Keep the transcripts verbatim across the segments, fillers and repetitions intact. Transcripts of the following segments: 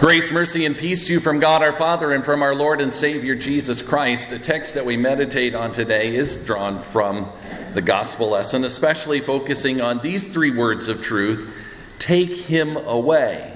Grace, mercy, and peace to you from God our Father and from our Lord and Savior Jesus Christ. The text that we meditate on today is drawn from the gospel lesson, especially focusing on these three words of truth: take him away.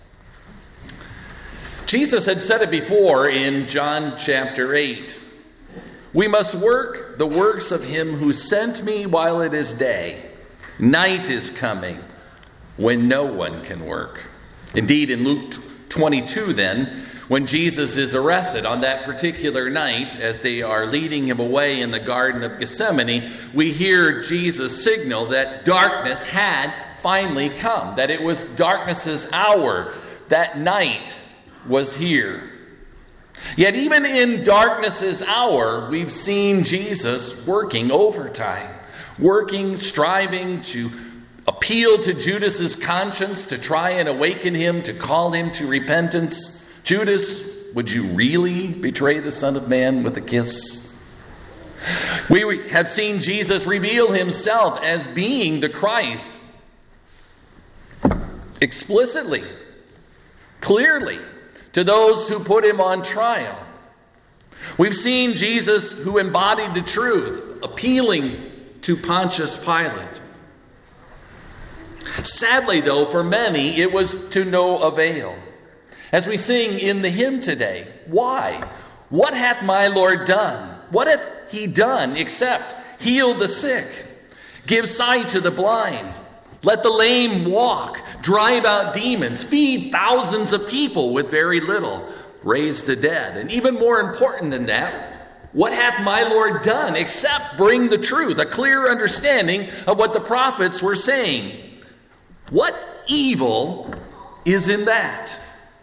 Jesus had said it before in John chapter eight. We must work the works of him who sent me while it is day. Night is coming when no one can work. Indeed, in Luke twenty-two then, when Jesus is arrested on that particular night as they are leading him away in the Garden of Gethsemane, we hear Jesus signal that darkness had finally come, that it was darkness's hour, that night was here. Yet even in darkness's hour, we've seen Jesus working overtime, working, striving to appeal to Judas's conscience, to try and awaken him, to call him to repentance. Judas, would you really betray the Son of Man with a kiss? We have seen Jesus reveal himself as being the Christ explicitly, clearly, to those who put him on trial. We've seen Jesus, who embodied the truth, appealing to Pontius Pilate. Sadly, though, for many, it was to no avail. As we sing in the hymn today, why? What hath my Lord done? What hath he done except heal the sick, give sight to the blind, let the lame walk, drive out demons, feed thousands of people with very little, raise the dead? And even more important than that, what hath my Lord done except bring the truth, a clear understanding of what the prophets were saying? What evil is in that?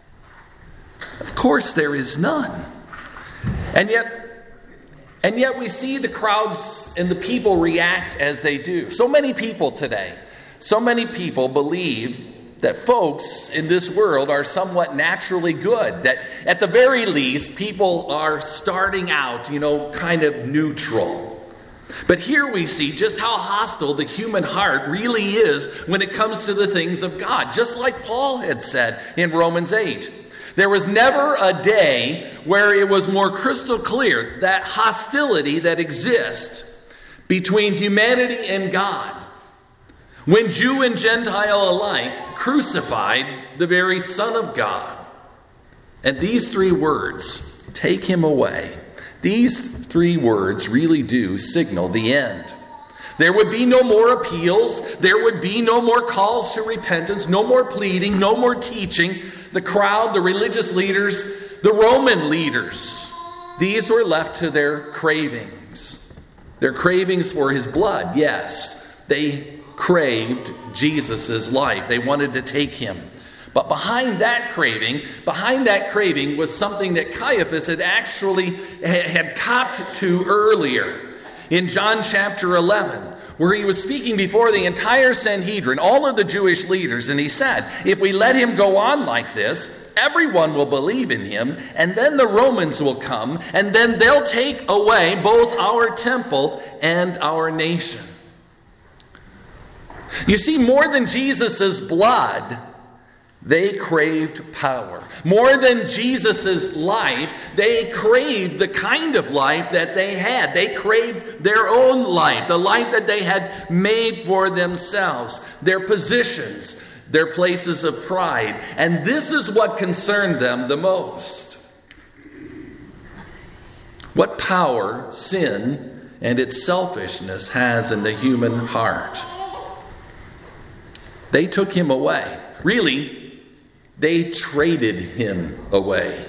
Of course there is none. And yet, and yet we see the crowds and the people react as they do. So many people today, so many people believe that folks in this world are somewhat naturally good. That at the very least, people are starting out, you know, kind of neutral. But here we see just how hostile the human heart really is when it comes to the things of God. Just like Paul had said in Romans eight. There was never a day where it was more crystal clear that hostility that exists between humanity and God, when Jew and Gentile alike crucified the very Son of God. And these three words, take him away, these three words really do signal the end. There would be no more appeals. There would be no more calls to repentance, no more pleading, no more teaching. The crowd, the religious leaders, the Roman leaders, these were left to their cravings. Their cravings for his blood, yes. They craved Jesus' life. They wanted to take him. But behind that craving, behind that craving was something that Caiaphas had actually had copped to earlier in John chapter eleven, where he was speaking before the entire Sanhedrin, all of the Jewish leaders, and he said, if we let him go on like this, everyone will believe in him, and then the Romans will come, and then they'll take away both our temple and our nation. You see, more than Jesus' blood, they craved power. More than Jesus' life, they craved the kind of life that they had. They craved their own life, the life that they had made for themselves, their positions, their places of pride. And this is what concerned them the most. What power sin and its selfishness has in the human heart. They took him away. Really, they traded him away,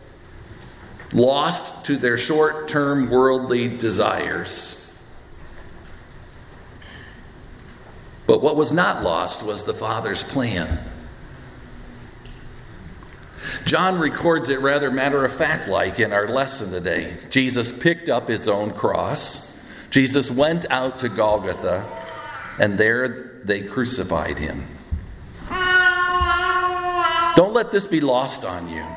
lost to their short-term worldly desires. But what was not lost was the Father's plan. John records it rather matter-of-fact-like in our lesson today. Jesus picked up his own cross. Jesus went out to Golgotha, and there they crucified him. Don't let this be lost on you.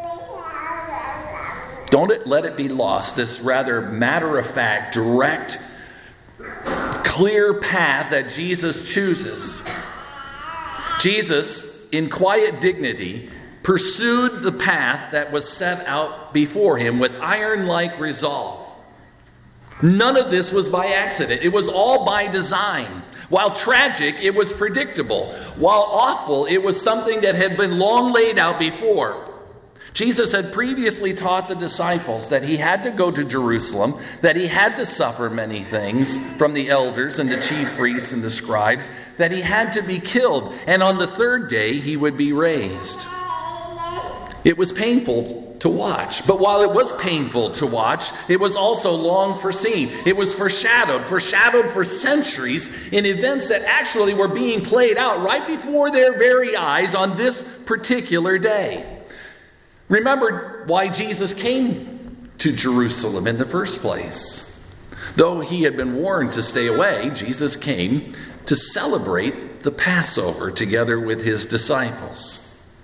Don't it, let it be lost, this rather matter-of-fact, direct, clear path that Jesus chooses. Jesus, in quiet dignity, pursued the path that was set out before him with iron-like resolve. None of this was by accident. It was all by design. While tragic, it was predictable. While awful, it was something that had been long laid out before. Jesus had previously taught the disciples that he had to go to Jerusalem, that he had to suffer many things from the elders and the chief priests and the scribes, that he had to be killed, and on the third day he would be raised. It was painful to watch, but while it was painful to watch, it was also long foreseen. It was foreshadowed, foreshadowed for centuries in events that actually were being played out right before their very eyes on this particular day. Remember why Jesus came to Jerusalem in the first place. Though he had been warned to stay away, Jesus came to celebrate the Passover together with his disciples.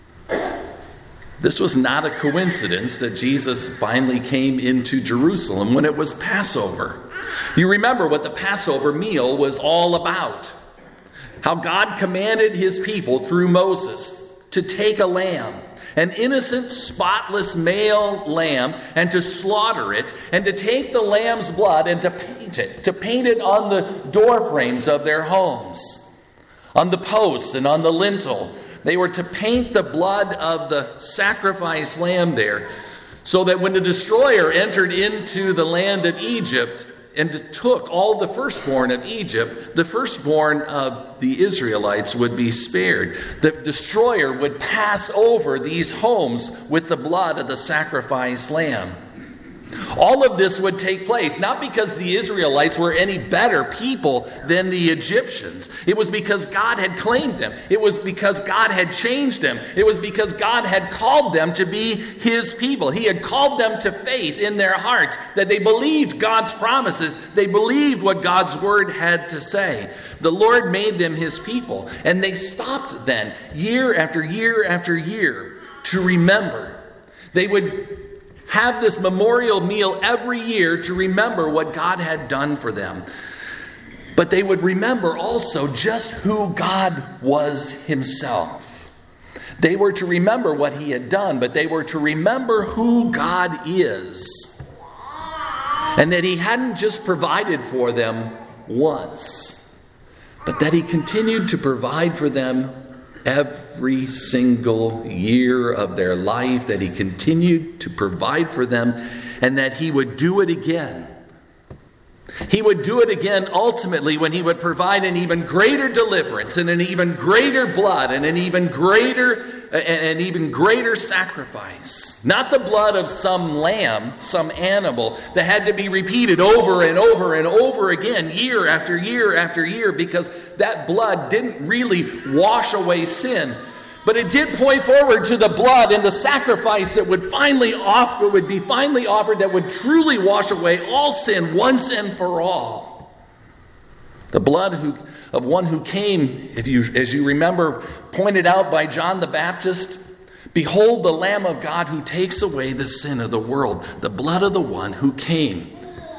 This was not a coincidence that Jesus finally came into Jerusalem when it was Passover. You remember what the Passover meal was all about. How God commanded his people through Moses to take a lamb, an innocent, spotless male lamb, and to slaughter it, and to take the lamb's blood and to paint it, to paint it on the door frames of their homes, on the posts and on the lintel. They were to paint the blood of the sacrificed lamb there, so that when the destroyer entered into the land of Egypt and took all the firstborn of Egypt, the firstborn of the Israelites would be spared. The destroyer would pass over these homes with the blood of the sacrificed lamb. All of this would take place not because the Israelites were any better people than the Egyptians. It was because God had claimed them. It was because God had changed them. It was because God had called them to be his people. He had called them to faith in their hearts, that they believed God's promises. They believed what God's word had to say. The Lord made them his people, and they stopped then, year after year after year, to remember. They would have this memorial meal every year to remember what God had done for them. But they would remember also just who God was himself. They were to remember what he had done, but they were to remember who God is. And that he hadn't just provided for them once, but that he continued to provide for them every single year of their life, that he continued to provide for them, and that he would do it again. He would do it again ultimately when he would provide an even greater deliverance and an even greater blood and an even greater an even greater sacrifice. Not the blood of some lamb, some animal that had to be repeated over and over and over again, year after year after year, because that blood didn't really wash away sin. But it did point forward to the blood and the sacrifice that would finally offer, would be finally offered, that would truly wash away all sin once and for all. The blood who, of one who came, if you, as you remember, pointed out by John the Baptist, behold the Lamb of God who takes away the sin of the world. The blood of the one who came,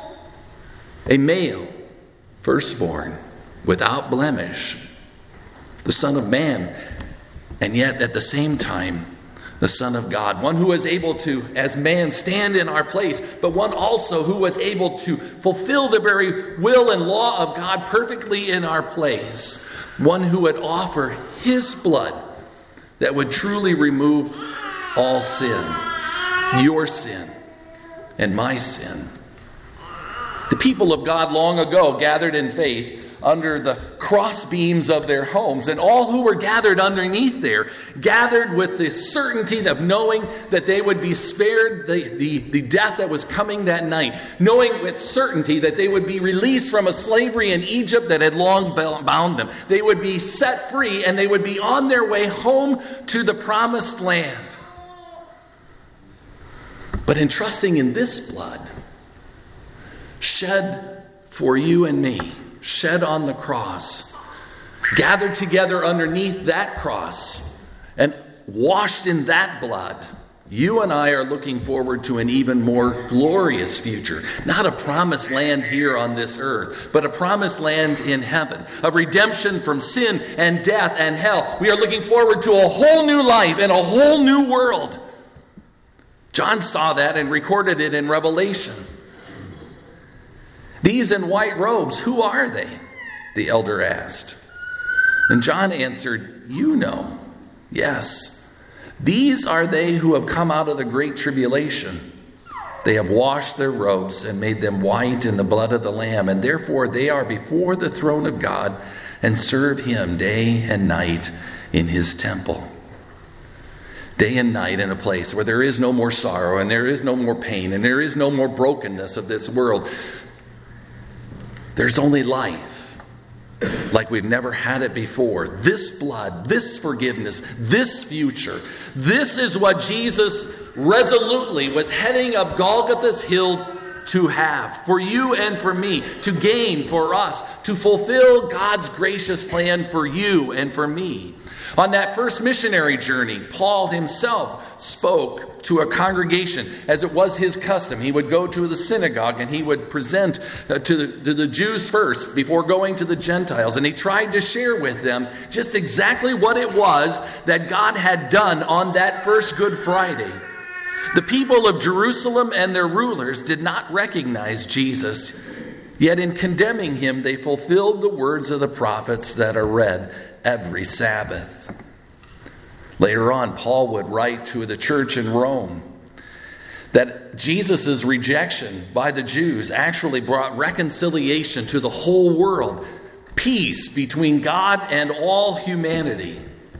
a male, firstborn, without blemish, the Son of Man, and yet at the same time, the Son of God. One who was able to, as man, stand in our place, but one also who was able to fulfill the very will and law of God perfectly in our place. One who would offer his blood that would truly remove all sin, your sin and my sin. The people of God long ago gathered in faith under the cross beams of their homes, and all who were gathered underneath there gathered with the certainty of knowing that they would be spared the, the, the death that was coming that night, knowing with certainty that they would be released from a slavery in Egypt that had long bound them. They would be set free, and they would be on their way home to the promised land. But in trusting in this blood shed for you and me, shed on the cross, gathered together underneath that cross, and washed in that blood, You and I are looking forward to an even more glorious future. Not a promised land here on this earth, but a promised land in heaven. A redemption from sin and death and hell. We are looking forward to a whole new life and a whole new world. John saw that and recorded it in Revelation. These in white robes, who are they? The elder asked. And John answered, you know. Yes. These are they who have come out of the great tribulation. They have washed their robes and made them white in the blood of the Lamb, and therefore they are before the throne of God and serve him day and night in his temple. Day and night in a place where there is no more sorrow and there is no more pain and there is no more brokenness of this world. There's only life. Like we've never had it before. This blood, this forgiveness, this future. This is what Jesus resolutely was heading up Golgotha's hill to have. For you and for me. To gain for us. To fulfill God's gracious plan for you and for me. On that first missionary journey, Paul himself spoke to a congregation, as it was his custom. He would go to the synagogue and he would present to the, to the Jews first before going to the Gentiles. And he tried to share with them just exactly what it was that God had done on that first Good Friday. The people of Jerusalem and their rulers did not recognize Jesus, yet in condemning him, they fulfilled the words of the prophets that are read every Sabbath. Later on, Paul would write to the church in Rome that Jesus' rejection by the Jews actually brought reconciliation to the whole world, peace between God and all humanity.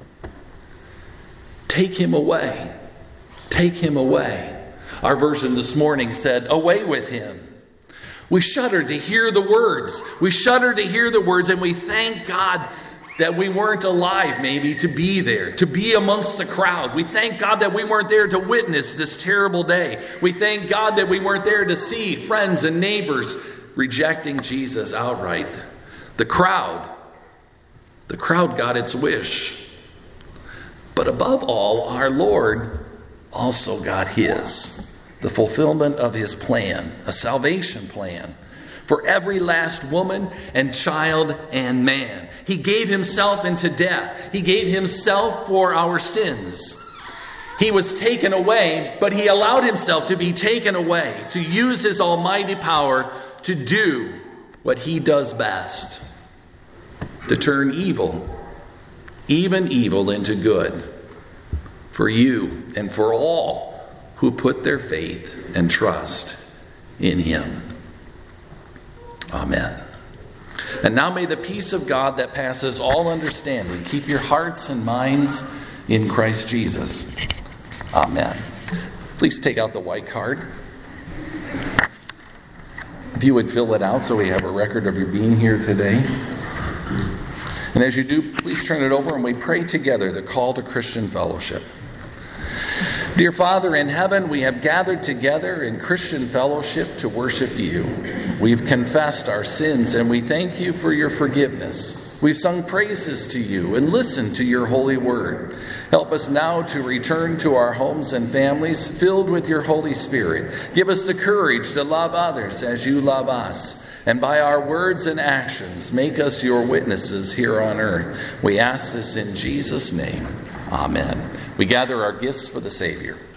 Take him away. Take him away. Our version this morning said, away with him. We shudder to hear the words. We shudder to hear the words, and we thank God that we weren't alive maybe to be there, to be amongst the crowd. We thank God that we weren't there to witness this terrible day. We thank God that we weren't there to see friends and neighbors rejecting Jesus outright. The crowd, the crowd got its wish. But above all, our Lord also got his, the fulfillment of his plan, a salvation plan for every last woman and child and man. He gave himself into death. He gave himself for our sins. He was taken away, but he allowed himself to be taken away, to use his almighty power to do what he does best, to turn evil, even evil, into good, for you and for all who put their faith and trust in him. Amen. And now may the peace of God that passes all understanding keep your hearts and minds in Christ Jesus. Amen. Please take out the white card. If you would fill it out so we have a record of your being here today. And as you do, please turn it over and we pray together the call to Christian fellowship. Dear Father in heaven, we have gathered together in Christian fellowship to worship you. We've confessed our sins and we thank you for your forgiveness. We've sung praises to you and listened to your holy word. Help us now to return to our homes and families filled with your Holy Spirit. Give us the courage to love others as you love us. And by our words and actions, make us your witnesses here on earth. We ask this in Jesus' name. Amen. We gather our gifts for the Savior.